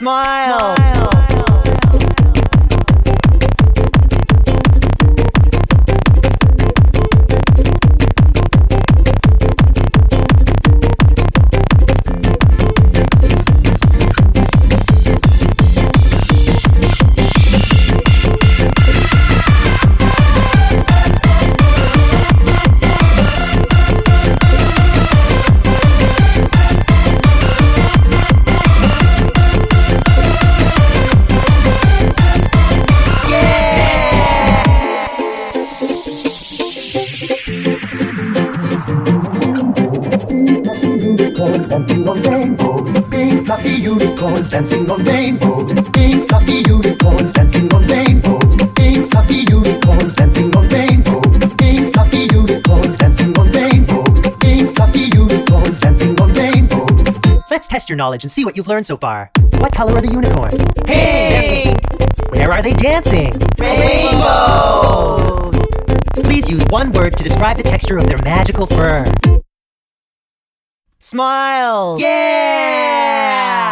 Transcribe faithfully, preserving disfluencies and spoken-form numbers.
Smile! Dancing on rainbows, big fluffy unicorns dancing on rainbows, big fluffy unicorns dancing on rainbows, big fluffy unicorns dancing on rainbows, big fluffy unicorns dancing on rainbows, big fluffy unicorns dancing on rainbows. Let's test your knowledge and see what you've learned so far. What color are the unicorns? Pink! Where are they dancing? Rainbows! Please use one word to describe the texture of their magical fur. Smile! Yeah!